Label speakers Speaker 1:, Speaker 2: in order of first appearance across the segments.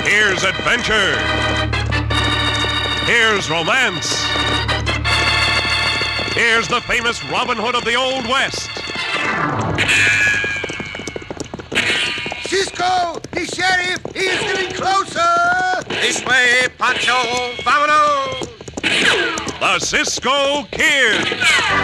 Speaker 1: Here's adventure. Here's romance. Here's the famous Robin Hood of the Old West.
Speaker 2: Cisco, the sheriff, he is getting closer.
Speaker 3: This way, Pancho, vámonos.
Speaker 1: The Cisco Kid.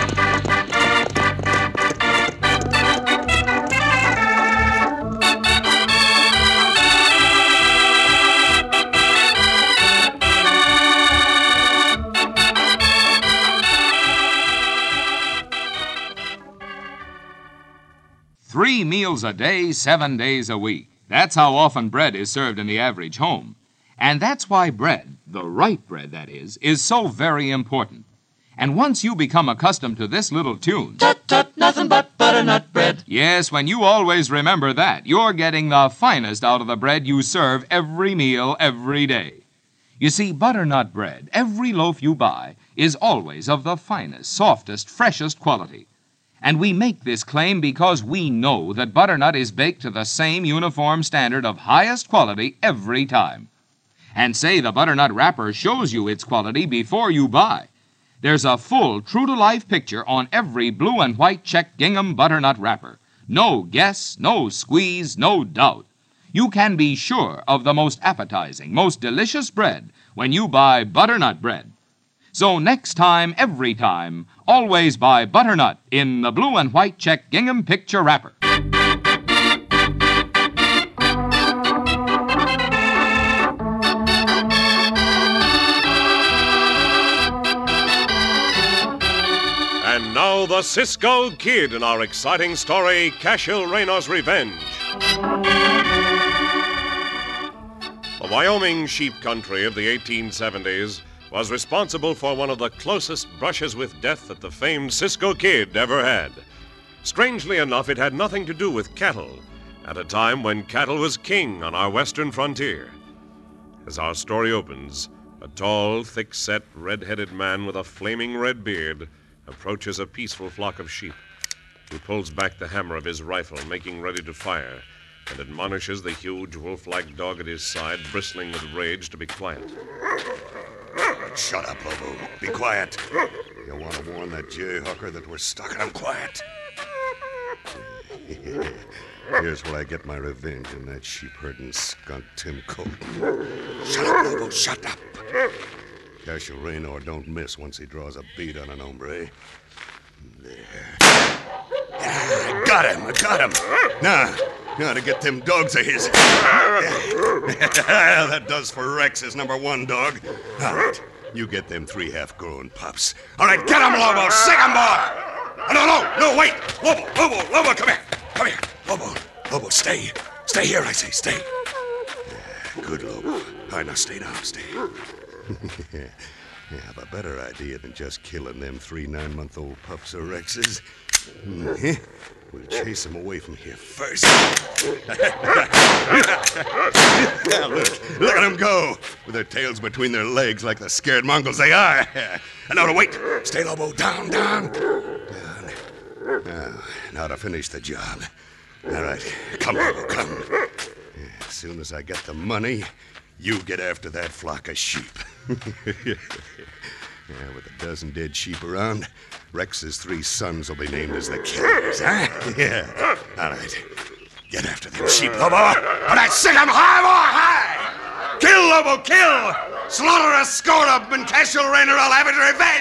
Speaker 4: 3 meals a day, 7 days a week. That's how often bread is served in the average home. And that's why bread, the right bread that is so very important. And once you become accustomed to this little tune,
Speaker 5: Tut, tut, nothing but butternut bread.
Speaker 4: Yes, when you always remember that, you're getting the finest out of the bread you serve every meal, every day. You see, butternut bread, every loaf you buy, is always of the finest, softest, freshest quality. And we make this claim because we know that butternut is baked to the same uniform standard of highest quality every time. And say the butternut wrapper shows you its quality before you buy. There's a full, true-to-life picture on every blue and white check gingham butternut wrapper. No guess, no squeeze, no doubt. You can be sure of the most appetizing, most delicious bread when you buy butternut bread. So next time, every time, always buy butternut in the blue and white check gingham picture wrapper.
Speaker 1: And now the Cisco Kid in our exciting story, Cashel Reyno's Revenge. The Wyoming sheep country of the 1870s was responsible for one of the closest brushes with death that the famed Cisco Kid ever had. Strangely enough, it had nothing to do with cattle, at a time when cattle was king on our western frontier. As our story opens, a tall, thick-set, red-headed man with a flaming red beard approaches a peaceful flock of sheep. He pulls back the hammer of his rifle, making ready to fire, and admonishes the huge wolf-like dog at his side, bristling with rage, to be quiet.
Speaker 2: Shut up, Lobo. Be quiet. You want to warn that jayhawker that we're stuck? I'm quiet. Here's where I get my revenge on that sheep-herding skunk Tim Colton. Shut up, Lobo. Shut up. Cashel Reyno don't miss once he draws a bead on an hombre. There. I got him. Now to get them dogs of his. That does for Rex, his number 1 dog. All right, you get them 3 half-grown pups. All right, get him, Lobo. Sick him, boy. No, wait. Lobo, come here. Lobo, stay. Stay here, I say, stay. Good, Lobo. All right, now stay down, stay. Yeah, I have a better idea than just killing them 3 9-month-old pups of Rex's. We'll chase them away from here first. Now look at them go, with their tails between their legs like the scared Mongols they are. And now to wait. Stay, Lobo. Down. Now to finish the job. All right, come, Lobo, come. As soon as I get the money, you get after that flock of sheep. With a dozen dead sheep around, Rex's 3 sons will be named as the killers, huh? Yeah. All right. Get after them sheep, Lobo. All right, sick 'em high, boy, high. Kill, Lobo, kill. Slaughter a score of 'em, and Cashel Reyno will have his revenge.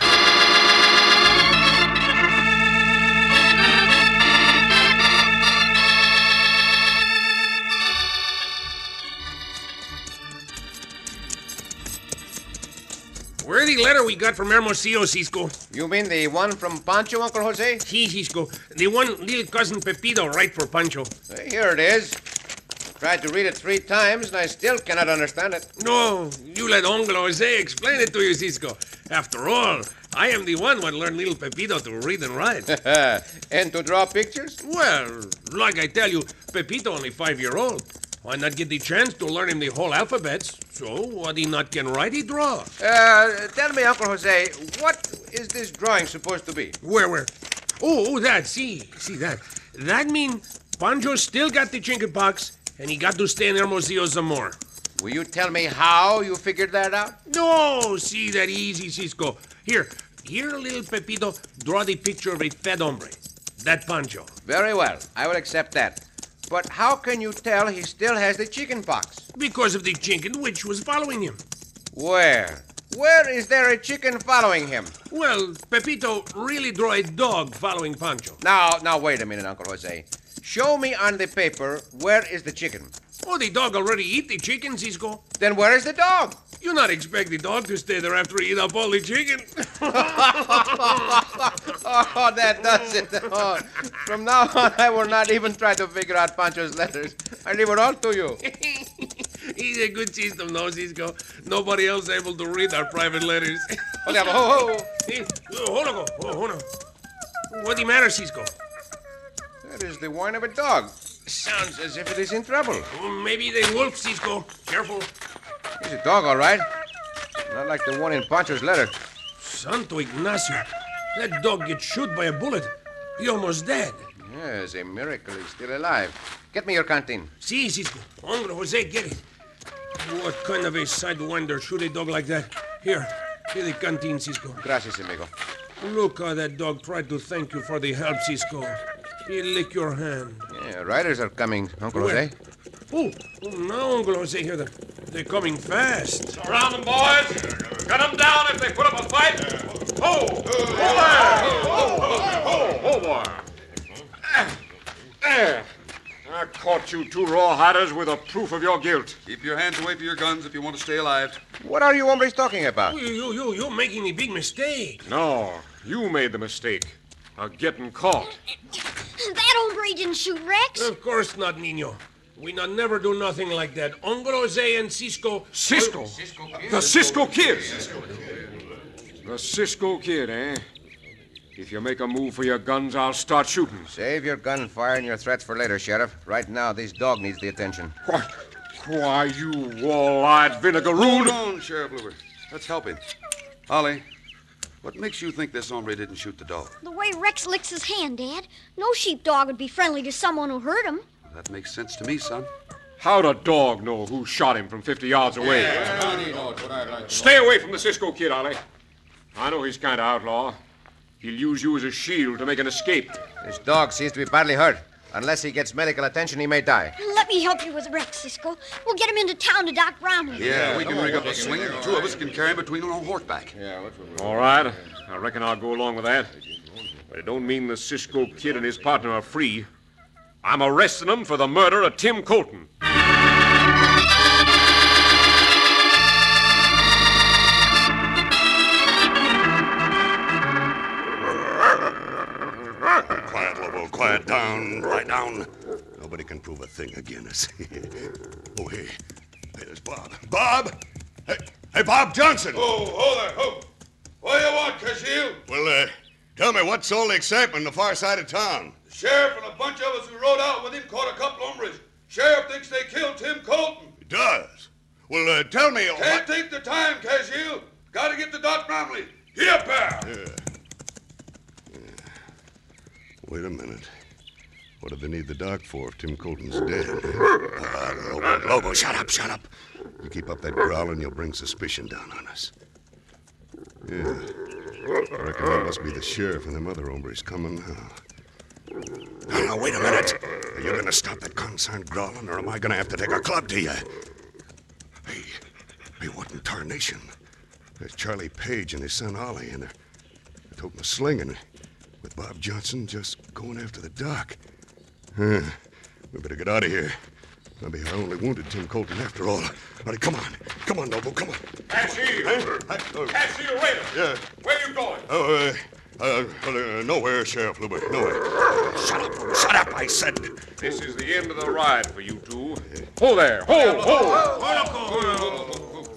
Speaker 3: Where's the letter we got from Hermosillo, Cisco?
Speaker 6: You mean the one from Pancho, Uncle Jose?
Speaker 3: Si, Cisco. The one little cousin Pepito write for Pancho.
Speaker 6: Here it is. Tried to read it 3 times, and I still cannot understand it.
Speaker 3: No, you let Uncle Jose explain it to you, Cisco. After all, I am the one who learned little Pepito to read and write.
Speaker 6: And to draw pictures?
Speaker 3: Well, like I tell you, Pepito only 5-year-old. Why not get the chance to learn him the whole alphabets? So, what he not can write, he draw.
Speaker 6: Tell me, Uncle Jose, what is this drawing supposed to be?
Speaker 3: Where? Oh, that, see that. That mean Pancho still got the chickenpox, and he got to stay in Hermosillo some more.
Speaker 6: Will you tell me how you figured that out?
Speaker 3: No, see that easy, Cisco. Here, little Pepito, draw the picture of a fat hombre. That Pancho.
Speaker 6: Very well. I will accept that. But how can you tell he still has the chicken pox?
Speaker 3: Because of the chicken which was following him.
Speaker 6: Where? Where is there a chicken following him?
Speaker 3: Well, Pepito really draw a dog following Pancho.
Speaker 6: Now, wait a minute, Uncle Jose. Show me on the paper where is the chicken.
Speaker 3: Oh, the dog already eat the chicken, Cisco.
Speaker 6: Then where is the dog?
Speaker 3: You not expect the dog to stay there after he eat up all the chicken.
Speaker 6: Oh, that does it. Oh, from now on, I will not even try to figure out Pancho's letters. I leave it all to you.
Speaker 3: He's a good system, no, Cisco. Nobody else able to read our private letters.
Speaker 6: Hold on, ho.
Speaker 3: Hey, hold on. What's the matter, Cisco?
Speaker 6: That is the whine of a dog. Sounds as if it is in trouble.
Speaker 3: Oh, maybe the wolf, Cisco. Careful.
Speaker 6: He's a dog, all right. Not like the one in Pancho's letter.
Speaker 3: Santo Ignacio. That dog gets shot by a bullet. He almost dead.
Speaker 6: Yes, a miracle he's still alive. Get me your canteen.
Speaker 3: See, Cisco. Uncle Jose, get it. What kind of a sidewinder shoot a dog like that? Here the canteen, Cisco.
Speaker 6: Gracias, amigo.
Speaker 3: Look how that dog tried to thank you for the help, Cisco. He licked your hand.
Speaker 6: Yeah, riders are coming, Uncle Jose.
Speaker 3: Oh, now, Uncle Jose, here they're coming fast.
Speaker 1: Surround them, boys. Cut them down if they put up a fight. Ho! Ho, boy. There. I caught you two rawhiders with a proof of your guilt.
Speaker 7: Keep your hands away from your guns if you want to stay alive.
Speaker 6: What are you hombres talking about?
Speaker 3: You're making a big mistake.
Speaker 1: No, you made the mistake of getting caught.
Speaker 8: That hombre didn't shoot Rex.
Speaker 3: Of course not, Nino. We not never do nothing like that. Uncle Jose and Cisco...
Speaker 1: Cisco? The Cisco Kid. The Cisco Kid, eh? If you make a move for your guns, I'll start shooting.
Speaker 6: Save your gunfire and your threats for later, Sheriff. Right now, this dog needs the attention.
Speaker 1: Why, you wall-eyed vinegaroon.
Speaker 7: Hold on, Sheriff Luber. Let's help him. Ollie, what makes you think this hombre didn't shoot the dog?
Speaker 8: The way Rex licks his hand, Dad. No sheepdog would be friendly to someone who hurt him.
Speaker 7: That makes sense to me, son.
Speaker 1: How'd a dog know who shot him from 50 yards away? Stay away from the Cisco Kid, Ollie. I know he's kind of outlaw. He'll use you as a shield to make an escape.
Speaker 6: This dog seems to be badly hurt. Unless he gets medical attention, he may die.
Speaker 8: Let me help you with Rex, Cisco. We'll get him into town to Doc Bromley.
Speaker 7: Yeah, we can rig up a sling, and the two of us can carry him between them on horseback.
Speaker 1: All right. I reckon I'll go along with that. But it don't mean the Cisco Kid and his partner are free. I'm arresting them for the murder of Tim Colton.
Speaker 2: Quiet, Lobo. Quiet. Down. Lie down. Nobody can prove a thing against us. Oh, hey. Hey, there's Bob. Bob? Hey, Bob Johnson.
Speaker 7: Oh, there. Oh. What do you want, Cashiel?
Speaker 2: Well, tell me, what's all the excitement on the far side of town?
Speaker 7: The sheriff and a bunch of us who rode out with him caught a couple hombres. Sheriff thinks they killed Tim Colton.
Speaker 2: It does. Well, tell me...
Speaker 7: Can't take the time, Cashiel. Gotta get to Doc Bromley. Here, pal.
Speaker 2: Yeah. Wait a minute. What do they need the doc for if Tim Colton's dead? Lobo, shut up. You keep up that growling, you'll bring suspicion down on us. Yeah. I reckon that must be the sheriff and them other hombres coming now. Now, wait a minute. Are you going to stop that concerned growling, or am I going to have to take a club to you? Hey, what in tarnation? There's Charlie Page and his son Ollie, and they're toting a sling, and with Bob Johnson just going after the doc. We better get out of here. Maybe I only wounded Tim Colton after all. All right, come on, Noble, come on.
Speaker 1: Cashiel! Cashiel, wait!
Speaker 2: Yeah.
Speaker 1: Where you going?
Speaker 2: Nowhere, Sheriff Luber, nowhere. Shut up, I said.
Speaker 1: This is the end of the ride for you two. Ho there! Ho!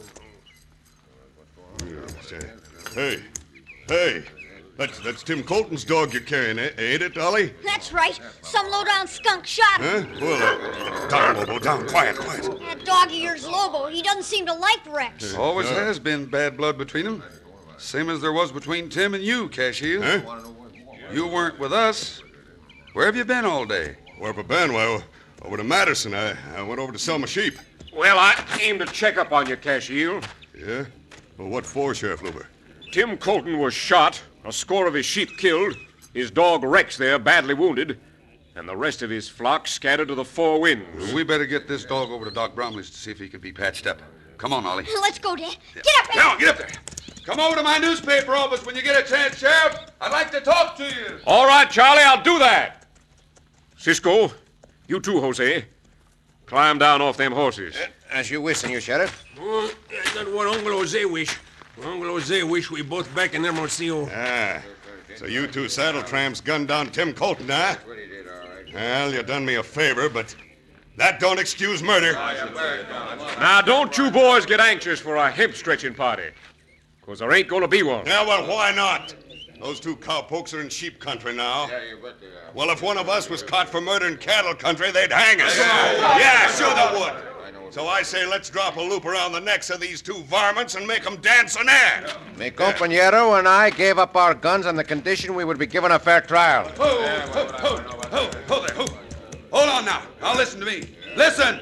Speaker 2: Hey, that's Tim Colton's dog you're carrying, ain't it, Ollie?
Speaker 8: That's right. Some low-down skunk shot him.
Speaker 2: Huh? Well, down, Lobo, down. Quiet.
Speaker 8: That dog of yours, Lobo, he doesn't seem to like Rex.
Speaker 7: Always has been bad blood between them. Same as there was between Tim and you, Cashiel.
Speaker 2: Huh?
Speaker 7: You weren't with us. Where have you been all day?
Speaker 2: Where have I been? Well, over to Madison. I went over to sell my sheep.
Speaker 1: Well, I came to check up on you, Cashiel.
Speaker 2: Yeah? Well, what for, Sheriff Luber?
Speaker 1: Tim Colton was shot, a score of his sheep killed, his dog Rex there badly wounded, and the rest of his flock scattered to the four winds.
Speaker 7: We better get this dog over to Doc Bromley's to see if he can be patched up. Come on, Ollie.
Speaker 8: Let's go, Dad. Get up,
Speaker 7: Now, get up there. Come over to my newspaper office when you get a chance, Sheriff. I'd like to talk to you.
Speaker 1: All right, Charlie, I'll do that. Cisco, you too, Jose. Climb down off them horses.
Speaker 6: As you wish, Senor Sheriff.
Speaker 3: Oh, that's what Uncle Jose wish. Uncle Jose wish we both back in Hermosillo.
Speaker 2: Ah, so you two saddle tramps gunned down Tim Colton, huh? Well, you done me a favor, but that don't excuse murder.
Speaker 1: Now, don't you boys get anxious for a hip-stretching party, because there ain't going to be one.
Speaker 2: Yeah, well, why not? Those two cowpokes are in sheep country now. Well, if one of us was caught for murder in cattle country, they'd hang us. Yeah, sure they would. So I say let's drop a loop around the necks of these two varmints and make them dance in air.
Speaker 6: Mi compañero and I gave up our guns on the condition we would be given a fair trial.
Speaker 7: Hold on now. Now listen to me. Listen!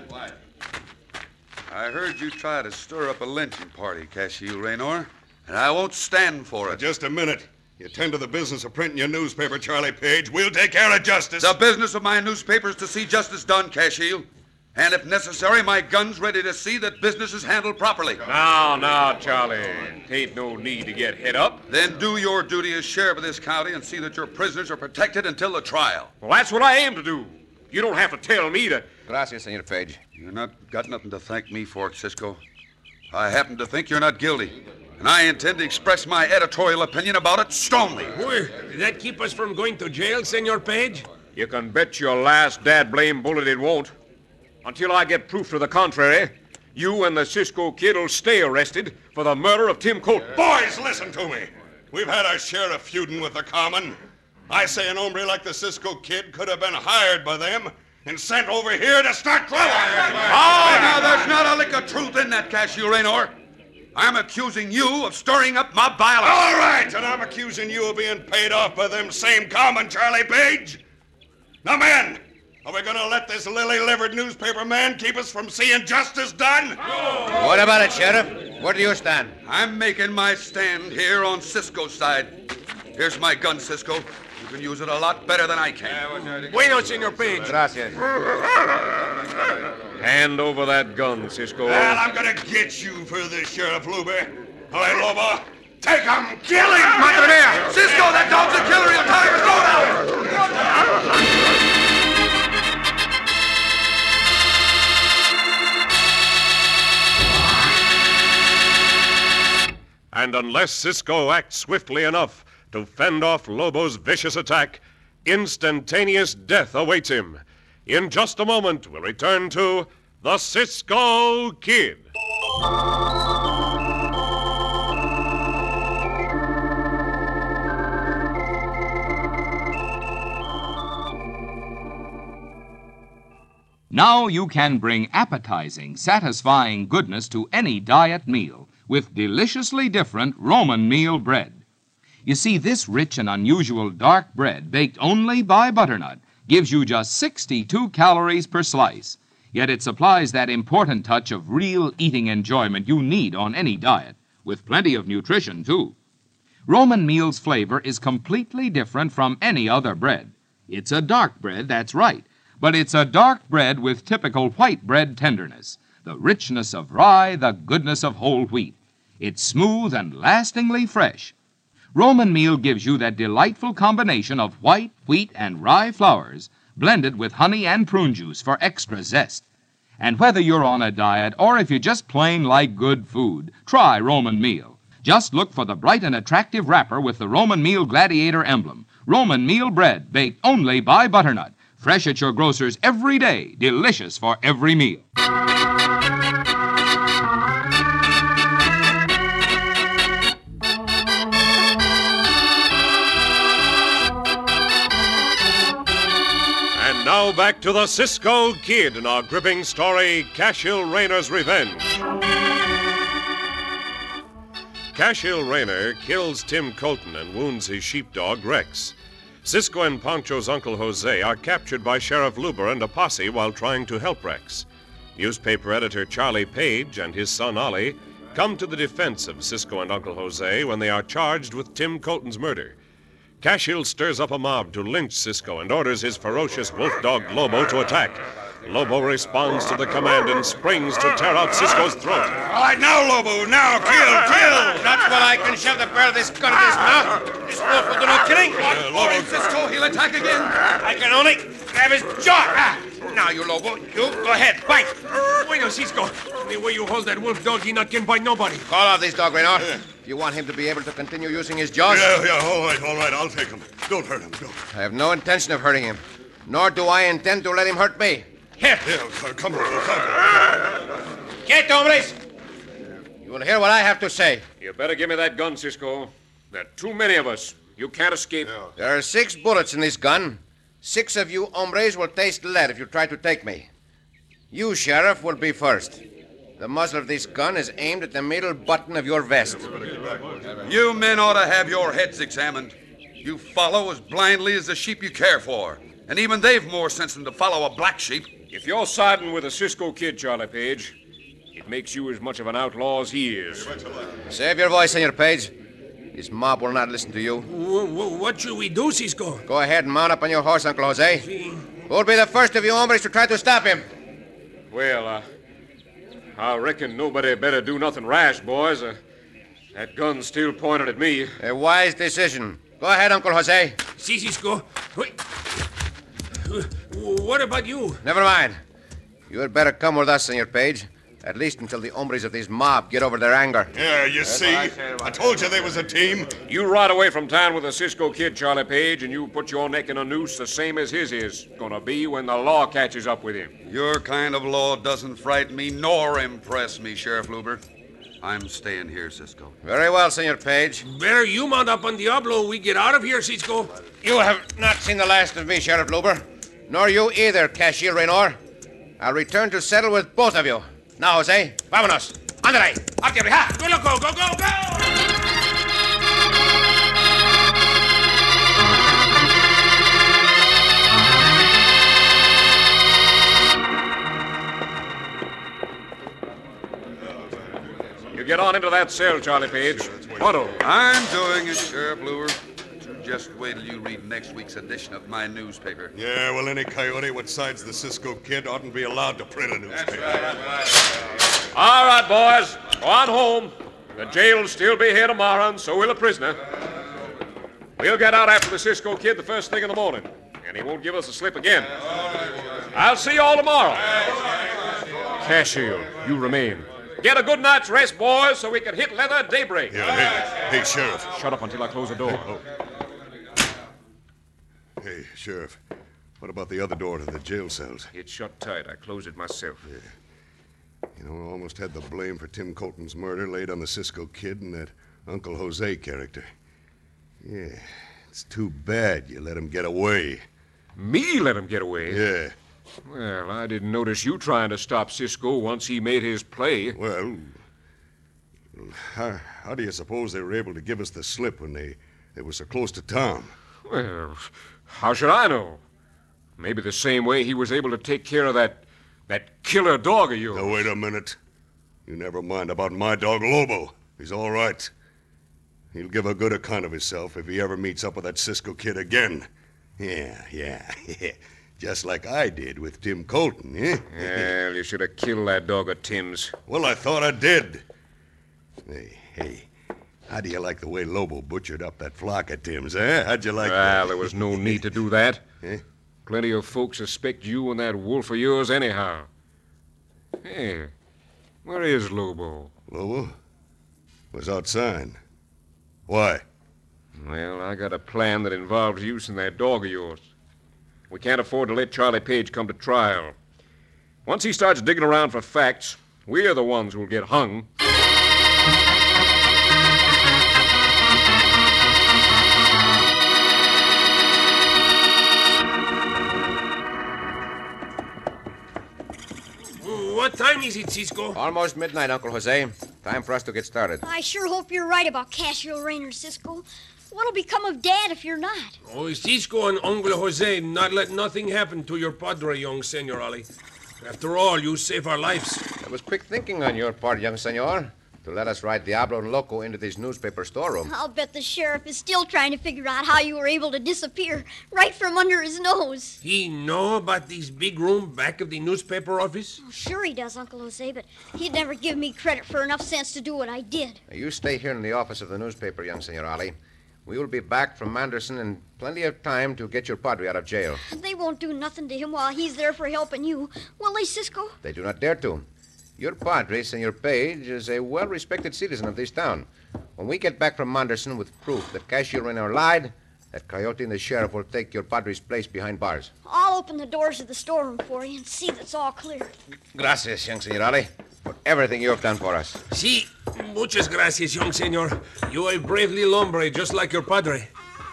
Speaker 7: I heard you try to stir up a lynching party, Cashiel Raynor, and I won't stand for it.
Speaker 2: Just a minute. You tend to the business of printing your newspaper, Charlie Page. We'll take care of justice.
Speaker 7: The business of my newspaper is to see justice done, Cashiel. And if necessary, my gun's ready to see that business is handled properly.
Speaker 1: Now, Charlie. Ain't no need to get hit up.
Speaker 7: Then do your duty as sheriff of this county and see that your prisoners are protected until the trial.
Speaker 1: Well, that's what I aim to do. You don't have to tell me to...
Speaker 6: Gracias, Senor Page.
Speaker 7: You're not got nothing to thank me for, Cisco. I happen to think you're not guilty. And I intend to express my editorial opinion about it strongly.
Speaker 3: Boy, did that keep us from going to jail, Senor Page?
Speaker 1: You can bet your last dad-blame bullet it won't. Until I get proof to the contrary, you and the Cisco Kid will stay arrested for the murder of Tim Colton.
Speaker 2: Boys, listen to me. We've had our share of feuding with the common. I say an hombre like the Cisco Kid could have been hired by them and sent over here to start trouble.
Speaker 7: Oh, now there's not a lick of truth in that, Cashiel Raynor. I'm accusing you of stirring up my bile.
Speaker 2: All right, and I'm accusing you of being paid off by them same common, Charlie Page. Now, men, are we going to let this lily-livered newspaper man keep us from seeing justice done?
Speaker 6: What about it, Sheriff? Where do you stand?
Speaker 7: I'm making my stand here on Cisco's side. Here's my gun, Cisco. You can use it a lot better than I can.
Speaker 3: Bueno, Senor Page.
Speaker 6: Gracias.
Speaker 1: Hand over that gun, Cisco.
Speaker 2: Well, I'm going to get you for this, Sheriff Luber. All right, Lobo, take him, kill him!
Speaker 7: Madre mia! Cisco, that dog's a killer. He'll tie his throat out!
Speaker 1: And unless Cisco acts swiftly enough to fend off Lobo's vicious attack, instantaneous death awaits him. In just a moment, we'll return to the Cisco Kid.
Speaker 4: Now you can bring appetizing, satisfying goodness to any diet meal with deliciously different Roman meal bread. You see, this rich and unusual dark bread, baked only by butternut, gives you just 62 calories per slice. Yet it supplies that important touch of real eating enjoyment you need on any diet, with plenty of nutrition, too. Roman meal's flavor is completely different from any other bread. It's a dark bread, that's right, but it's a dark bread with typical white bread tenderness, the richness of rye, the goodness of whole wheat. It's smooth and lastingly fresh. Roman meal gives you that delightful combination of white, wheat, and rye flours blended with honey and prune juice for extra zest. And whether you're on a diet or if you just plain like good food, try Roman meal. Just look for the bright and attractive wrapper with the Roman meal gladiator emblem. Roman meal bread, baked only by butternut. Fresh at your grocer's every day, delicious for every meal.
Speaker 1: Now back to the Cisco Kid in our gripping story, Cashiel Raynor's Revenge. Cashiel Raynor kills Tim Colton and wounds his sheepdog, Rex. Cisco and Pancho's Uncle Jose are captured by Sheriff Luber and a posse while trying to help Rex. Newspaper editor Charlie Page and his son Ollie come to the defense of Cisco and Uncle Jose when they are charged with Tim Colton's murder. Cashill stirs up a mob to lynch Cisco and orders his ferocious wolf dog Lobo to attack. Lobo responds to the command and springs to tear out Cisco's throat.
Speaker 2: All right, now, Lobo, now, kill!
Speaker 6: That's when I can shove the barrel of this gun in his mouth. This wolf will do no killing.
Speaker 7: Lobo, Cisco, he'll attack again.
Speaker 6: I can only grab his jaw. Now, you Lobo, you go ahead, bite.
Speaker 3: Wait a Cisco. The way you hold that wolf dog, he not can bite nobody.
Speaker 6: Call out this dog, Raynor. If you want him to be able to continue using his jaws.
Speaker 2: Yeah, all right, I'll take him. Don't hurt him, don't.
Speaker 6: I have no intention of hurting him, nor do I intend to let him hurt me. Here.
Speaker 2: Yeah, come on.
Speaker 6: Get, hombres. You will hear what I have to say.
Speaker 3: You better give me that gun, Cisco. There are too many of us. You can't escape.
Speaker 2: Yeah.
Speaker 6: There are 6 bullets in this gun. 6 of you hombres will taste lead if you try to take me. You, Sheriff, will be first. The muzzle of this gun is aimed at the middle button of your vest.
Speaker 7: You men ought to have your heads examined. You follow as blindly as the sheep you care for. And even they've more sense than to follow a black sheep.
Speaker 3: If you're siding with the Cisco Kid, Charlie Page, it makes you as much of an outlaw as he is.
Speaker 6: Save your voice, Senor Page. This mob will not listen to you.
Speaker 3: What should we do, Cisco?
Speaker 6: Go ahead and mount up on your horse, Uncle Jose. Who'll be the first of you hombres to try to stop him?
Speaker 3: Well, I reckon nobody better do nothing rash, boys. That gun's still pointed at me.
Speaker 6: A wise decision. Go ahead, Uncle Jose.
Speaker 3: Si, Cisco. Wait. What about you?
Speaker 6: Never mind. You had better come with us, Senor Page. At least until the hombres of this mob get over their anger.
Speaker 2: Yeah, you see? I told you they was a team.
Speaker 3: You ride away from town with the Cisco Kid, Charlie Page, and you put your neck in a noose the same as his is gonna be when the law catches up with him.
Speaker 7: Your kind of law doesn't frighten me nor impress me, Sheriff Luber. I'm staying here, Cisco.
Speaker 6: Very well, Senor Page.
Speaker 3: Better you mount up on Diablo. We get out of here, Cisco.
Speaker 6: You have not seen the last of me, Sheriff Luber. Nor you either, Cashier Raynor. I'll return to settle with both of you. Now, Jose, vámonos. Ándale. Up there, ha!
Speaker 3: Go, loco, go! You get on into that cell, Charlie Page. Huddle.
Speaker 7: I'm doing it, Sheriff Luber. Just wait till you read next week's edition of my newspaper.
Speaker 2: Yeah, well, any coyote what sides the Cisco Kid oughtn't be allowed to print a newspaper.
Speaker 3: All right, boys. Go on home. The jail'll still be here tomorrow, and so will the prisoner. We'll get out after the Cisco Kid the first thing in the morning, and he won't give us a slip again. I'll see you all tomorrow. Cashill, you remain. Get a good night's rest, boys, so we can hit leather at daybreak.
Speaker 2: Yeah, hey, Sheriff.
Speaker 3: Shut up until I close the door.
Speaker 2: Hey, Sheriff, what about the other door to the jail cells?
Speaker 3: It's shut tight. I closed it myself.
Speaker 2: Yeah. You know, I almost had the blame for Tim Colton's murder laid on the Cisco Kid and that Uncle Jose character. Yeah, it's too bad you let him get away.
Speaker 3: Me let him get away?
Speaker 2: Yeah.
Speaker 3: Well, I didn't notice you trying to stop Cisco once he made his play.
Speaker 2: Well, how do you suppose they were able to give us the slip when they were so close to town?
Speaker 3: Well, how should I know? Maybe the same way he was able to take care of that killer dog of yours.
Speaker 2: Now, wait a minute. You never mind about my dog, Lobo. He's all right. He'll give a good account of himself if he ever meets up with that Cisco Kid again. Yeah. Just like I did with Tim Colton, eh?
Speaker 3: Well, you should have killed that dog of Tim's.
Speaker 2: Well, I thought I did. Hey, how do you like the way Lobo butchered up that flock of Tim's, eh? How'd you like that?
Speaker 3: Well, there was no need to do that.
Speaker 2: Eh?
Speaker 3: Plenty of folks suspect you and that wolf of yours anyhow. Hey, where is Lobo?
Speaker 2: Lobo? Was outside. Why?
Speaker 3: Well, I got a plan that involves using that dog of yours. We can't afford to let Charlie Page come to trial. Once he starts digging around for facts, we're the ones who'll get hung. What time is it, Cisco?
Speaker 6: Almost midnight, Uncle Jose. Time for us to get started.
Speaker 8: I sure hope you're right about Cashill Raynor, Cisco. What'll become of Dad if you're not?
Speaker 3: Oh, Cisco and Uncle Jose not let nothing happen to your padre, young Senor Ollie.
Speaker 9: After all, you save our lives.
Speaker 6: That was quick thinking on your part, young senor, to let us ride Diablo and Loco into this newspaper storeroom.
Speaker 8: I'll bet the sheriff is still trying to figure out how you were able to disappear right from under his nose.
Speaker 9: He know about this big room back of the newspaper office?
Speaker 8: Oh, sure he does, Uncle Jose, but he'd never give me credit for enough sense to do what I did.
Speaker 6: Now, you stay here in the office of the newspaper, young Senor Ali. We will be back from Manderson in plenty of time to get your padre out of jail.
Speaker 8: They won't do nothing to him while he's there for helping you, will they, Cisco?
Speaker 6: They do not dare to. Your padre, Senor Page, is a well-respected citizen of this town. When we get back from Manderson with proof that Cashier Reno lied, that Coyote and the sheriff will take your padre's place behind bars.
Speaker 8: I'll open the doors of the storeroom for you and see that's all clear.
Speaker 6: Gracias, young Senor Ali, for everything you have done for us.
Speaker 9: Si, muchas gracias, young senor. You are a brave little hombre, just like your padre.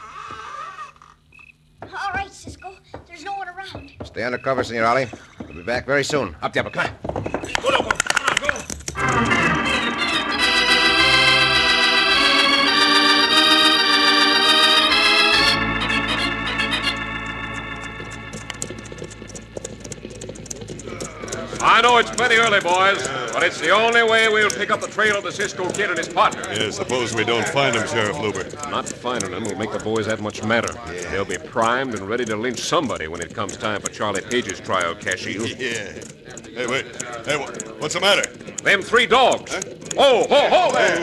Speaker 8: All right, Cisco. There's no one around.
Speaker 6: Stay under cover, Senor Ali. We'll be back very soon. Up, Diablo, come on.
Speaker 9: Go, Loco. Come on, go.
Speaker 3: I know it's plenty early, boys, but it's the only way we'll pick up the trail of the Cisco Kid and his partner.
Speaker 2: Yeah, suppose we don't find him, Sheriff Luber.
Speaker 3: Not finding them will make the boys that much madder. They'll be primed and ready to lynch somebody when it comes time for Charlie Page's trial, Cashiel.
Speaker 2: Yeah. Hey, wait. Hey, what's the matter?
Speaker 3: Them 3 dogs. Oh, ho, there.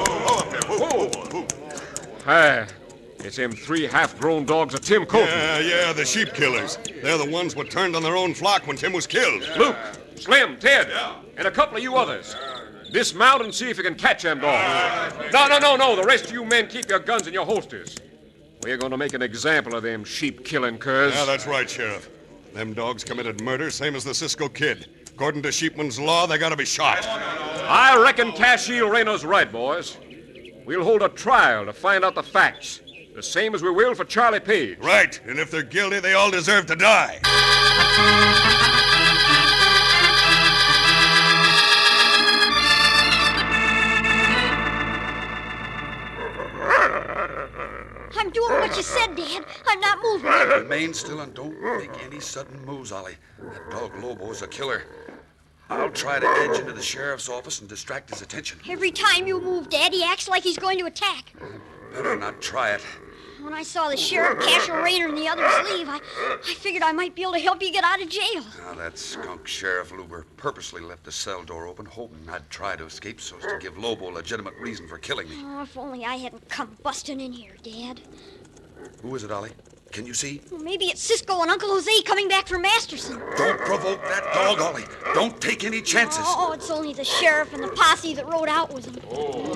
Speaker 3: Hey, it's them 3 half-grown dogs of Tim Colton.
Speaker 2: Yeah, the sheep killers. They're the ones what turned on their own flock when Tim was killed.
Speaker 3: Luke, Slim, Ted, and a couple of you others. Dismount and see if you can catch them dogs. No. The rest of you men keep your guns in your holsters. We're going to make an example of them sheep-killing curs.
Speaker 2: Yeah, that's right, Sheriff. Them dogs committed murder, same as the Cisco Kid. According to Sheepman's law, they gotta be shot.
Speaker 3: I reckon Cashiel Reno's right, boys. We'll hold a trial to find out the facts, the same as we will for Charlie Page.
Speaker 2: Right, and if they're guilty, they all deserve to die.
Speaker 8: I'm doing what you said, Dad. I'm not moving.
Speaker 7: Remain still and don't make any sudden moves, Ollie. That dog Lobo's a killer. I'll try to edge into the sheriff's office and distract his attention.
Speaker 8: Every time you move, Dad, he acts like he's going to attack.
Speaker 7: Better not try it.
Speaker 8: When I saw the sheriff, Cashiel Rayner, and the others leave, I figured I might be able to help you get out of jail.
Speaker 7: Now, that skunk Sheriff Luber purposely left the cell door open, hoping I'd try to escape so as to give Lobo a legitimate reason for killing me.
Speaker 8: Oh, if only I hadn't come busting in here, Dad.
Speaker 7: Who is it, Ollie? Can you see?
Speaker 8: Well, maybe it's Cisco and Uncle Jose coming back from Masterson.
Speaker 7: Don't provoke that dog, Ollie. Don't take any chances.
Speaker 8: Oh, it's only the sheriff and the posse that rode out with him.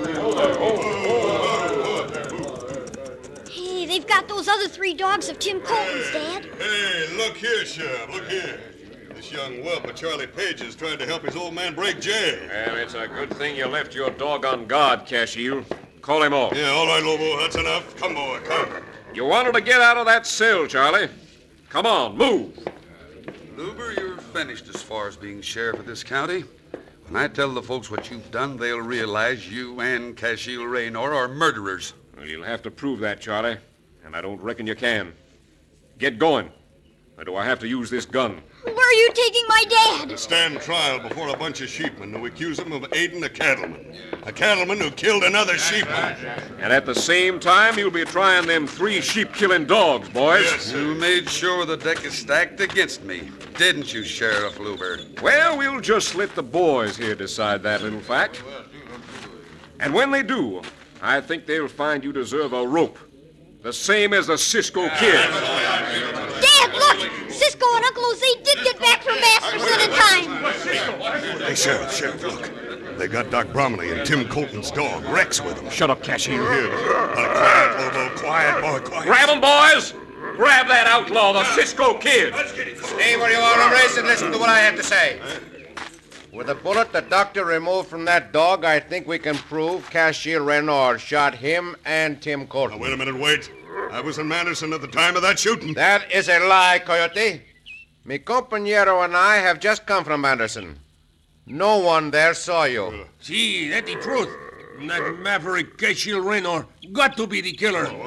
Speaker 8: Hey, they've got those other 3 dogs of Tim Colton's, Dad.
Speaker 2: Hey, look here, Sheriff, look here. This young whelp of Charlie Page is trying to help his old man break jail.
Speaker 3: Well, it's a good thing you left your dog on guard, Cashiel. Call him off.
Speaker 2: Yeah, all right, Lobo, that's enough. Come, boy, come.
Speaker 3: You wanted to get out of that cell, Charlie. Come on, move.
Speaker 7: Luber, you're finished as far as being sheriff of this county. When I tell the folks what you've done, they'll realize you and Cashiel Raynor are murderers.
Speaker 3: Well, you'll have to prove that, Charlie, and I don't reckon you can. Get going. Or do I have to use this gun?
Speaker 8: Where are you taking my dad?
Speaker 2: To stand trial before a bunch of sheepmen who accuse him of aiding a cattleman. A cattleman who killed another sheepman.
Speaker 3: And at the same time, you'll be trying them 3 sheep-killing dogs, boys.
Speaker 2: Yes, sir.
Speaker 7: You made sure the deck is stacked against me, didn't you, Sheriff Luber?
Speaker 3: Well, we'll just let the boys here decide that little fact. And when they do, I think they'll find you deserve a rope. The same as the Cisco Kid.
Speaker 8: Dad, look! Cisco and Uncle Jose did get back from Masterson in time.
Speaker 2: Hey, Sheriff, look. They got Doc Bromley and Tim Colton's dog, Rex, with them.
Speaker 3: Shut up, Cashiel.
Speaker 2: Quiet, Lobo, quiet, boy, quiet.
Speaker 3: Grab him, boys! Grab that outlaw, the Cisco Kid.
Speaker 6: Stay where you are, hombres, and listen to what I have to say. With the bullet the doctor removed from that dog, I think we can prove Cashiel Raynor shot him and Tim Colton.
Speaker 2: Now, wait a minute, wait. I was in Manderson at the time of that shooting.
Speaker 6: That is a lie, Coyote. Mi compañero and I have just come from Manderson. No one there saw you.
Speaker 9: See, that's the truth. That maverick Cashiel Raynor got to be the killer.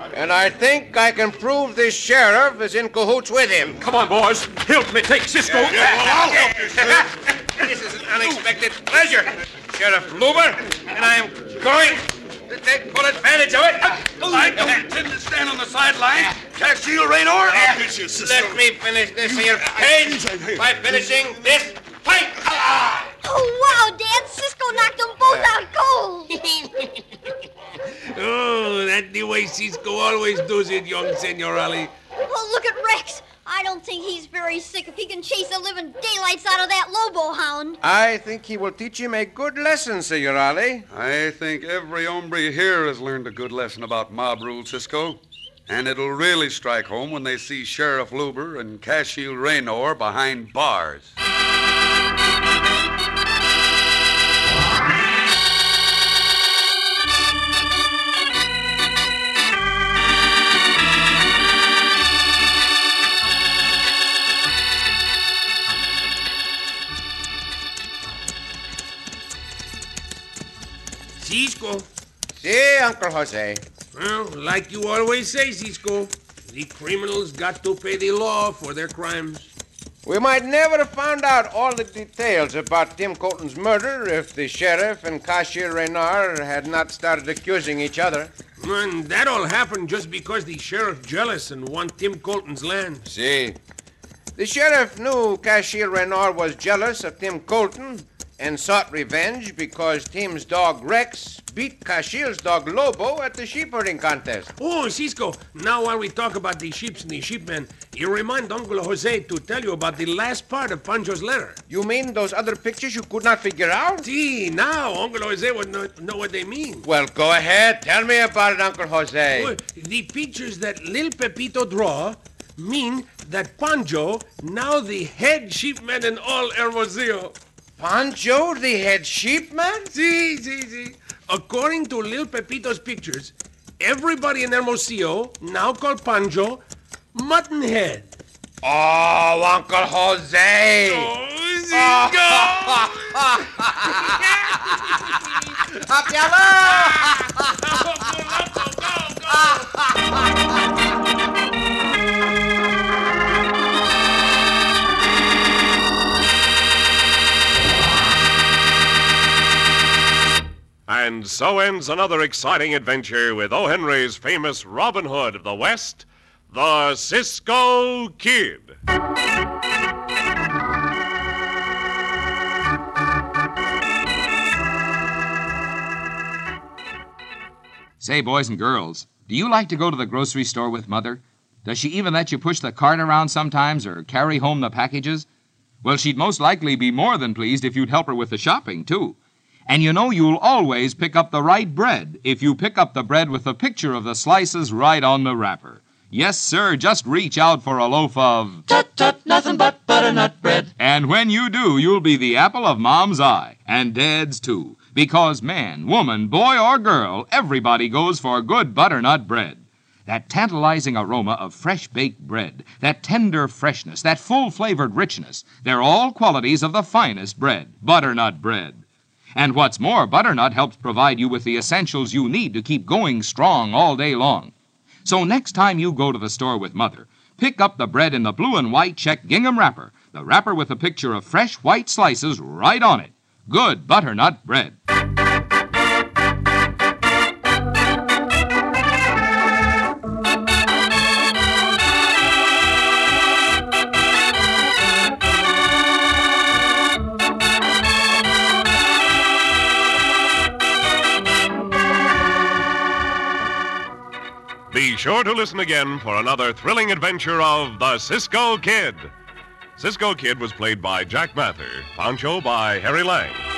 Speaker 6: And I think I can prove this sheriff is in cahoots with him.
Speaker 3: Come on, boys. Help me take Cisco.
Speaker 2: I'll help you, sir.
Speaker 6: This is an unexpected pleasure, Sheriff Luber, and I am going to take full advantage of it.
Speaker 7: I don't intend to stand on the sideline. Cashiel Raynor, I'll get you, Cisco.
Speaker 6: Let me finish this here page by finishing this fight.
Speaker 8: Oh, wow, Dad. Cisco knocked them both out cold.
Speaker 9: Oh, that's the way Cisco always does it, young Senor Ali.
Speaker 8: Oh, look at Rex. I don't think he's very sick if he can chase the living daylights out of that Lobo hound.
Speaker 6: I think he will teach him a good lesson, Senor Ali.
Speaker 7: I think every hombre here has learned a good lesson about mob rule, Cisco. And it'll really strike home when they see Sheriff Luber and Cashiel Raynor behind bars.
Speaker 9: Cisco.
Speaker 6: Si, Uncle Jose.
Speaker 9: Well, like you always say, Cisco, the criminals got to pay the law for their crimes.
Speaker 6: We might never have found out all the details about Tim Colton's murder if the sheriff and Cashiel Raynor had not started accusing each other.
Speaker 9: And that all happened just because the sheriff jealous and want Tim Colton's land.
Speaker 6: Si. The sheriff knew Cashiel Raynor was jealous of Tim Colton and sought revenge because Tim's dog Rex beat Cashiel's dog Lobo at the sheep herding contest.
Speaker 9: Oh, Cisco, now while we talk about the sheep and the sheepmen, you remind Uncle Jose to tell you about the last part of Pancho's letter.
Speaker 6: You mean those other pictures you could not figure out?
Speaker 9: See, now Uncle Jose would know what they mean.
Speaker 6: Well, go ahead. Tell me about it, Uncle Jose.
Speaker 9: Oh, the pictures that Lil Pepito draw mean that Pancho, now the head sheepman in all Hermosillo.
Speaker 6: Pancho, the head sheepman?
Speaker 9: See. According to Lil Pepito's pictures, everybody in Hermosillo now call Pancho Muttonhead.
Speaker 6: Oh, Uncle Jose!
Speaker 9: Oh, Cisco!
Speaker 1: And so ends another exciting adventure with O. Henry's famous Robin Hood of the West, the Cisco Kid.
Speaker 4: Say, boys and girls, do you like to go to the grocery store with Mother? Does she even let you push the cart around sometimes or carry home the packages? Well, she'd most likely be more than pleased if you'd help her with the shopping, too. And you know you'll always pick up the right bread if you pick up the bread with the picture of the slices right on the wrapper. Yes, sir, just reach out for a loaf of...
Speaker 5: Tut, nothing but butternut bread.
Speaker 4: And when you do, you'll be the apple of Mom's eye, and Dad's too. Because man, woman, boy, or girl, everybody goes for good butternut bread. That tantalizing aroma of fresh-baked bread, that tender freshness, that full-flavored richness, they're all qualities of the finest bread, butternut bread. And what's more, butternut helps provide you with the essentials you need to keep going strong all day long. So next time you go to the store with Mother, pick up the bread in the blue and white check gingham wrapper, the wrapper with a picture of fresh white slices right on it. Good butternut bread.
Speaker 1: Be sure to listen again for another thrilling adventure of the Cisco Kid. Cisco Kid was played by Jack Mather, Pancho by Harry Lang.